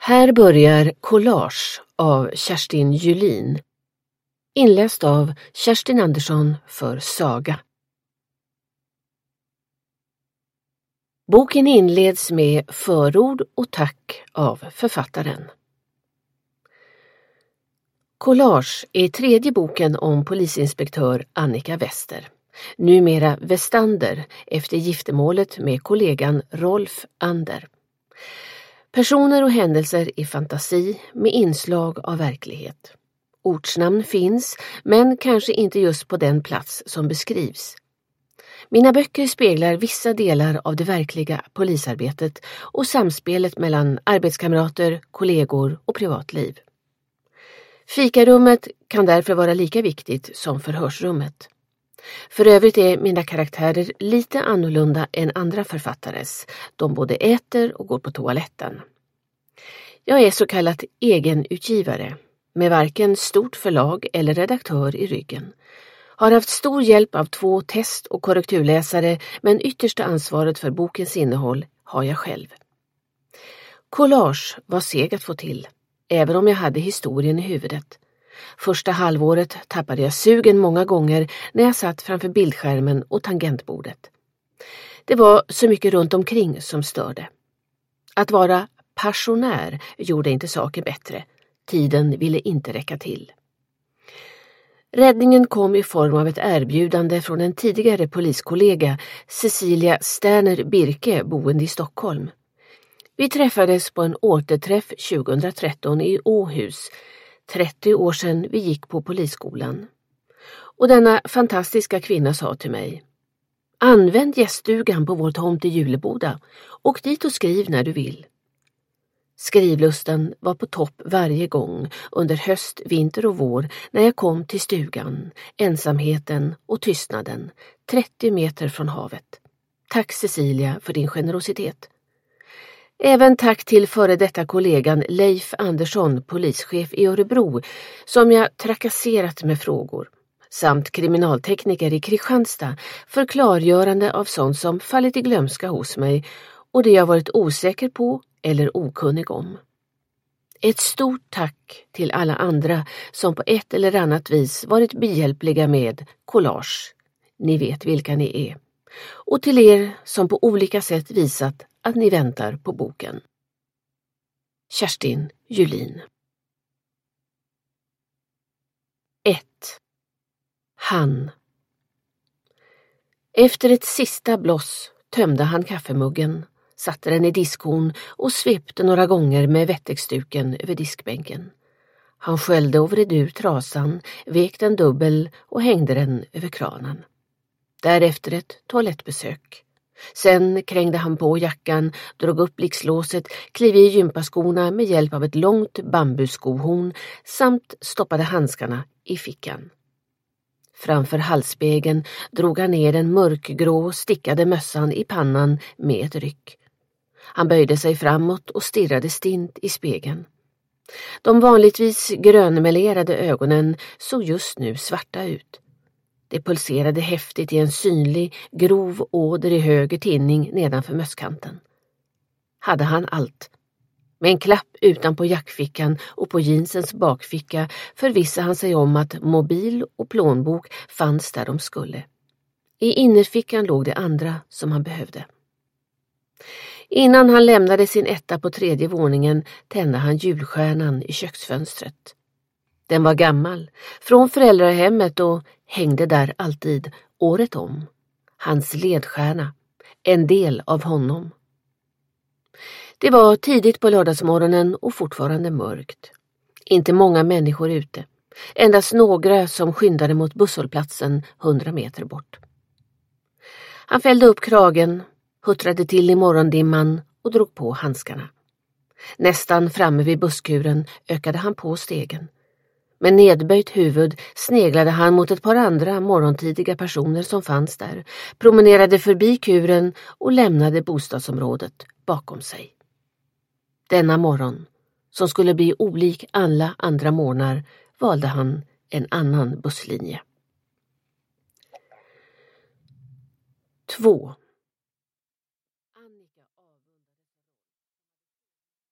Här börjar Collage av Kerstin Julin. Inläst av Kerstin Andersson för Saga. Boken inleds med förord och tack av författaren. Collage är tredje boken om polisinspektör Annika Wester. Numera Westander efter giftermålet med kollegan Rolf Ander. Personer och händelser i fantasi med inslag av verklighet. Ortsnamn finns, men kanske inte just på den plats som beskrivs. Mina böcker speglar vissa delar av det verkliga polisarbetet och samspelet mellan arbetskamrater, kollegor och privatliv. Fikarummet kan därför vara lika viktigt som förhörsrummet. För övrigt är mina karaktärer lite annorlunda än andra författares. De både äter och går på toaletten. Jag är så kallat egenutgivare, med varken stort förlag eller redaktör i ryggen. Har haft stor hjälp av 2 test- och korrekturläsare, men yttersta ansvaret för bokens innehåll har jag själv. Collage var seg att få till, även om jag hade historien i huvudet. Första halvåret tappade jag sugen många gånger när jag satt framför bildskärmen och tangentbordet. Det var så mycket runt omkring som störde. Att vara passionär gjorde inte saker bättre. Tiden ville inte räcka till. Räddningen kom i form av ett erbjudande från en tidigare poliskollega, Cecilia Sterner Birke, boende i Stockholm. Vi träffades på en återträff 2013 i Åhus, 30 år sedan vi gick på polisskolan. Och denna fantastiska kvinna sa till mig: använd gäststugan på vår tomt i Juleboda. Åk dit och skriv när du vill. Skrivlusten var på topp varje gång under höst, vinter och vår när jag kom till stugan, ensamheten och tystnaden, 30 meter från havet. Tack Cecilia för din generositet. Även tack till före detta kollegan Leif Andersson, polischef i Örebro, som jag trakasserat med frågor, samt kriminaltekniker i Kristianstad för klargörande av sånt som fallit i glömska hos mig och det jag varit osäker på eller okunnig om. Ett stort tack till alla andra som på ett eller annat vis varit behjälpliga med Collage. Ni vet vilka ni är. Och till er som på olika sätt visat att ni väntar på boken. Kerstin Julin. 1. Han. Efter ett sista bloss tömde han kaffemuggen, satte den i diskhon och svepte några gånger med vettexduken över diskbänken. Han sköljde och vred ur trasan, vek den dubbel och hängde den över kranen. Därefter ett toalettbesök. Sen krängde han på jackan, drog upp blixtlåset, klev i gympaskorna med hjälp av ett långt bambuskohorn samt stoppade handskarna i fickan. Framför halsspegeln drog han ner den mörkgrå stickade mössan i pannan med ett ryck. Han böjde sig framåt och stirrade stint i spegeln. De vanligtvis grönmelerade ögonen såg just nu svarta ut. Det pulserade häftigt i en synlig, grov åder i höger tinning nedanför mösskanten. Hade han allt? Med en klapp utanpå jackfickan och på jeansens bakficka förvissade han sig om att mobil och plånbok fanns där de skulle. I innerfickan låg det andra som han behövde. Innan han lämnade sin etta på 3:e våningen tände han julstjärnan i köksfönstret. Den var gammal, från föräldrahemmet och hängde där alltid, året om. Hans ledstjärna, en del av honom. Det var tidigt på lördagsmorgonen och fortfarande mörkt. Inte många människor ute, endast några som skyndade mot busshållplatsen 100 meter bort. Han fällde upp kragen, huttrade till i morgondimman och drog på handskarna. Nästan framme vid busskuren ökade han på stegen. Med nedböjt huvud sneglade han mot ett par andra morgontidiga personer som fanns där, promenerade förbi kuren och lämnade bostadsområdet bakom sig. Denna morgon, som skulle bli olik alla andra morgnar, valde han en annan busslinje. 2.